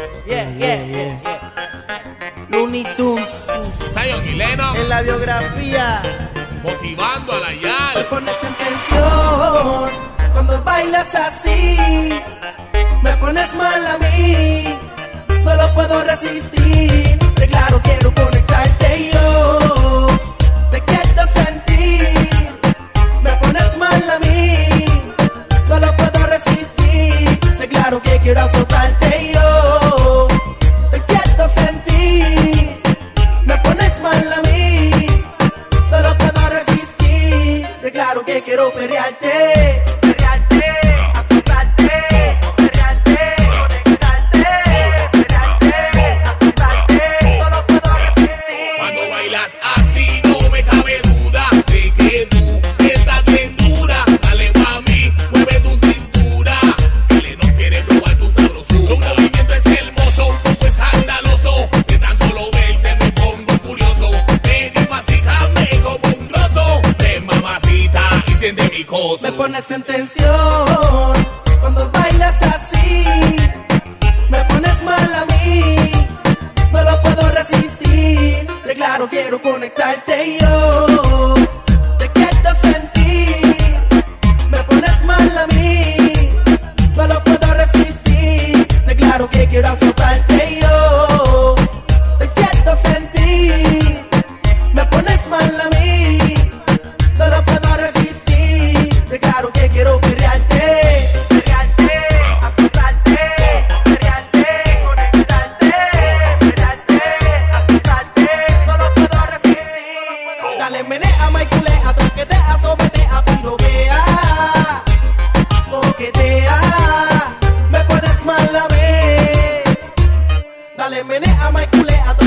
Looney Tunes Zion y Lennox en la biografía. motivando a la Me Yal. pones en tensión cuando bailas así. Me pones mal a mí, no lo puedo resistir. De claro quiero conectarte y yo te quiero sentir. Me pones mal a mí, no lo puedo resistir. De claro que quiero azotarte y yo te quiero sentir. Me pones mal a mí, no lo puedo resistir. De claro que quiero perrearte. Cuando bailas así no me cabe duda de que tú estás bien dura. Dale mami, mueve tu cintura, que le no quiere probar tu sabrosura. Tu movimiento es hermoso, un poco escandaloso. De tan solo verte me pongo furioso. Ven y masíjame como un trozo. Ven mamacita y siente mi coso. Me pones en tensión cuando bailas así. Me pones mal a mí, no lo puedo resistir. De claro quiero conectarte y yo te quiero sentir. Me pones mal a mí, no lo puedo resistir. De claro que quiero azotarte y yo te quiero sentir. Me pones mal a mí, no lo puedo resistir. De claro que quiero perrearte, azotarte, conectarte, azotarte, no lo puedo resistir. Dale menea, maiculea, traquetea, sobetea, pirovea, coquetea. Me pones mal a mí. Dale menea, maiculea,